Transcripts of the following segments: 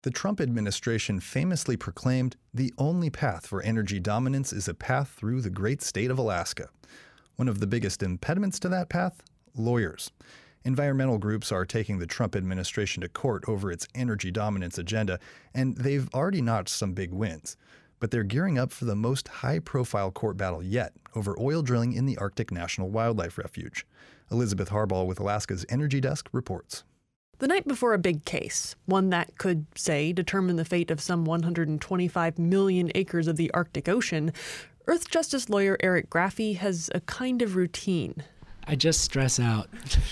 The Trump administration famously proclaimed the only path for energy dominance is a path through the great state of Alaska. One of the biggest impediments to that path? Lawyers. Environmental groups are taking the Trump administration to court over its energy dominance agenda, and they've already notched some big wins. But they're gearing up for the most high-profile court battle yet over oil drilling in the Arctic National Wildlife Refuge. Elizabeth Harbaugh with Alaska's Energy Desk reports. The night before a big case, one that could, say, determine the fate of some 125 million acres of the Arctic Ocean, Earth Justice lawyer Eric Graffe has a kind of routine. I just stress out.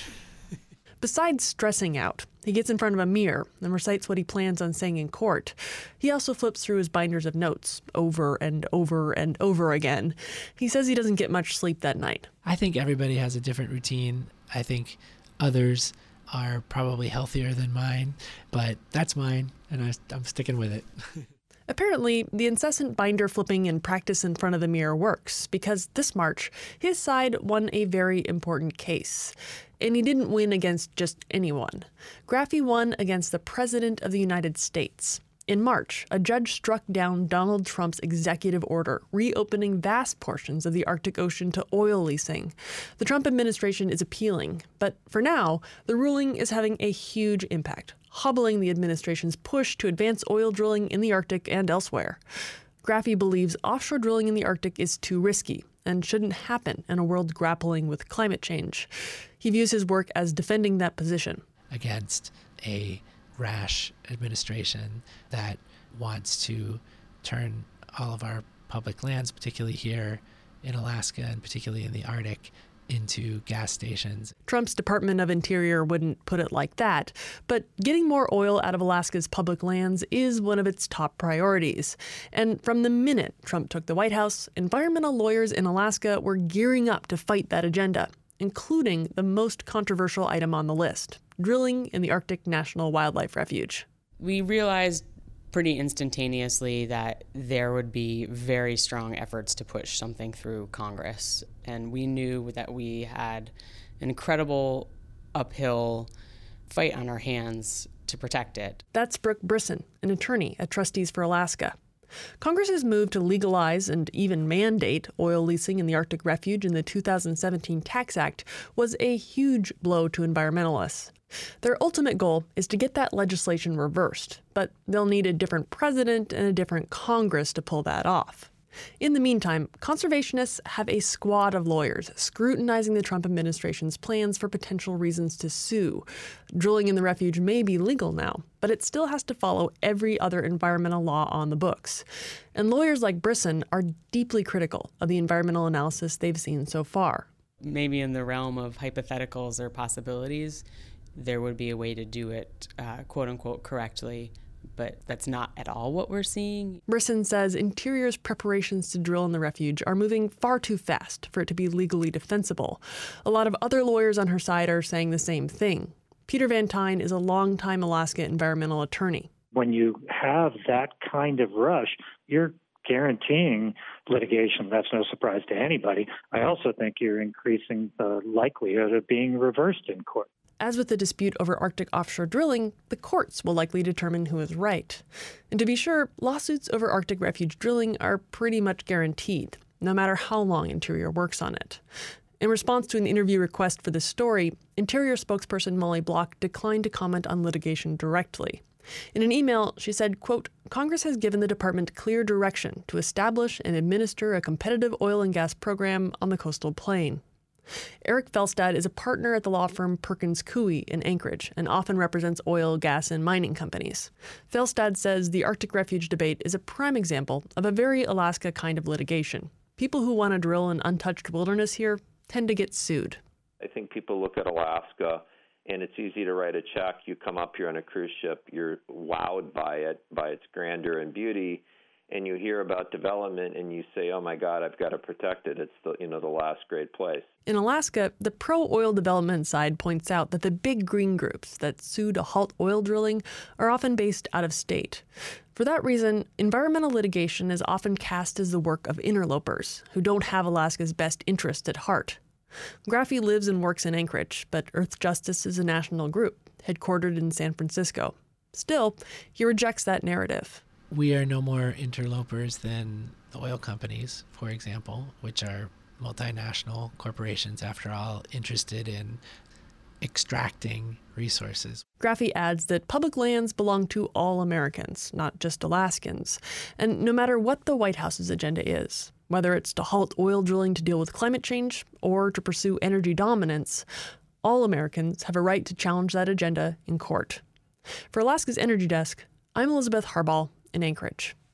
Besides stressing out, he gets in front of a mirror and recites what he plans on saying in court. He also flips through his binders of notes over and over and over again. He says he doesn't get much sleep that night. I think everybody has a different routine. I think others are probably healthier than mine, but that's mine, and I'm sticking with it. Apparently, the incessant binder flipping and practice in front of the mirror works, because this March, his side won a very important case. And he didn't win against just anyone. Graffe won against the President of the United States. In March, a judge struck down Donald Trump's executive order, reopening vast portions of the Arctic Ocean to oil leasing. The Trump administration is appealing, but for now, the ruling is having a huge impact, hobbling the administration's push to advance oil drilling in the Arctic and elsewhere. Graffe believes offshore drilling in the Arctic is too risky and shouldn't happen in a world grappling with climate change. He views his work as defending that position. Against a rash administration that wants to turn all of our public lands, particularly here in Alaska and particularly in the Arctic, into gas stations. Trump's Department of Interior wouldn't put it like that, but getting more oil out of Alaska's public lands is one of its top priorities. And from the minute Trump took the White House, environmental lawyers in Alaska were gearing up to fight that agenda, including the most controversial item on the list, drilling in the Arctic National Wildlife Refuge. We realized pretty instantaneously that there would be very strong efforts to push something through Congress. And we knew that we had an incredible uphill fight on our hands to protect it. That's Brooke Brisson, an attorney at Trustees for Alaska. Congress's move to legalize and even mandate oil leasing in the Arctic Refuge in the 2017 Tax Act was a huge blow to environmentalists. Their ultimate goal is to get that legislation reversed, but they'll need a different president and a different Congress to pull that off. In the meantime, conservationists have a squad of lawyers scrutinizing the Trump administration's plans for potential reasons to sue. Drilling in the refuge may be legal now, but it still has to follow every other environmental law on the books. And lawyers like Brisson are deeply critical of the environmental analysis they've seen so far. Maybe in the realm of hypotheticals or possibilities, there would be a way to do it, quote unquote, correctly. But that's not at all what we're seeing. Brisson says Interior's preparations to drill in the refuge are moving far too fast for it to be legally defensible. A lot of other lawyers on her side are saying the same thing. Peter Van Tine is a longtime Alaska environmental attorney. When you have that kind of rush, you're guaranteeing litigation. That's no surprise to anybody. I also think you're increasing the likelihood of being reversed in court. As with the dispute over Arctic offshore drilling, the courts will likely determine who is right. And to be sure, lawsuits over Arctic refuge drilling are pretty much guaranteed, no matter how long Interior works on it. In response to an interview request for this story, Interior spokesperson Molly Block declined to comment on litigation directly. In an email, she said, quote, "Congress has given the department clear direction to establish and administer a competitive oil and gas program on the coastal plain." Eric Felstad is a partner at the law firm Perkins Coie in Anchorage and often represents oil, gas, and mining companies. Felstad says the Arctic refuge debate is a prime example of a very Alaska kind of litigation. People who want to drill an untouched wilderness here tend to get sued. I think people look at Alaska, and it's easy to write a check. You come up here on a cruise ship, you're wowed by it, by its grandeur and beauty, and you hear about development and you say, oh my God, I've got to protect it. It's the last great place. In Alaska, the pro-oil development side points out that the big green groups that sue to halt oil drilling are often based out of state. For that reason, environmental litigation is often cast as the work of interlopers who don't have Alaska's best interest at heart. Graffe lives and works in Anchorage, but Earth Justice is a national group, headquartered in San Francisco. Still, he rejects that narrative. We are no more interlopers than the oil companies, for example, which are multinational corporations, after all, interested in extracting resources. Graffi adds that public lands belong to all Americans, not just Alaskans. And no matter what the White House's agenda is, whether it's to halt oil drilling to deal with climate change or to pursue energy dominance, all Americans have a right to challenge that agenda in court. For Alaska's Energy Desk, I'm Elizabeth Harbaugh in Anchorage.